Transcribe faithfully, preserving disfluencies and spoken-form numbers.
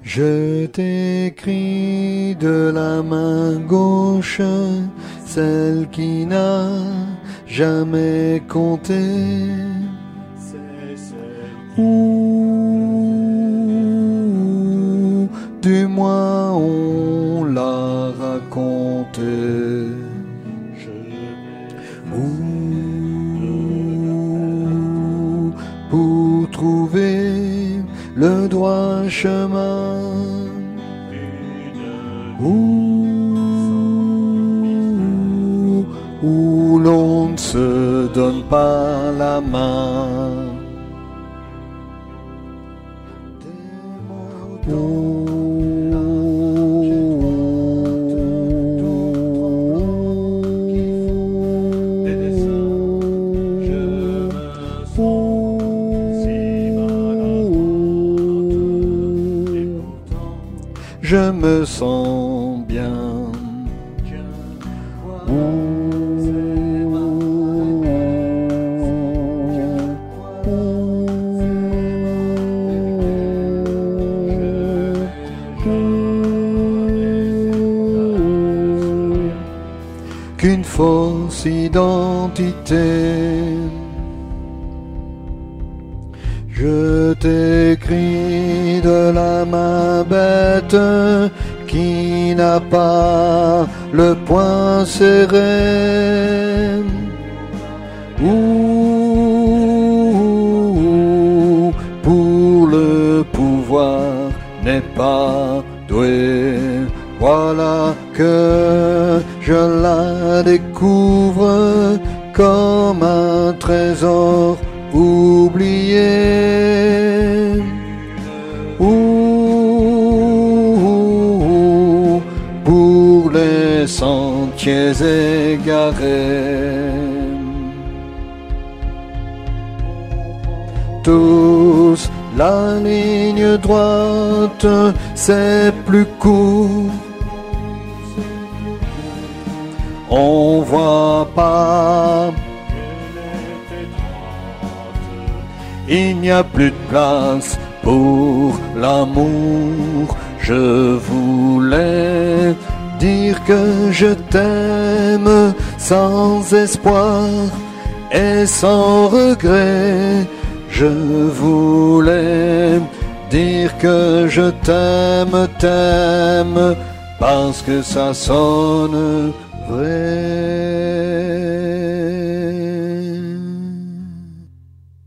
Je t'écris de la main gauche, celle qui n'a jamais compté, ou du moins on l'a raconté. Ou pour trouver le droit chemin, où, où l'on ne se donne pas la main. Où, je me sens bien. Qu'une fausse identité. Je t'écris de la main bête qui n'a pas le poing serré, ou pour le pouvoir n'est pas doué. Voilà que je la découvre comme un trésor oublié, ou pour les sentiers égarés. Tous la ligne droite, c'est plus court. On voit pas. Il n'y a plus de place pour l'amour. Je voulais dire que je t'aime sans espoir et sans regret. Je voulais dire que je t'aime, t'aime, parce que ça sonne vrai.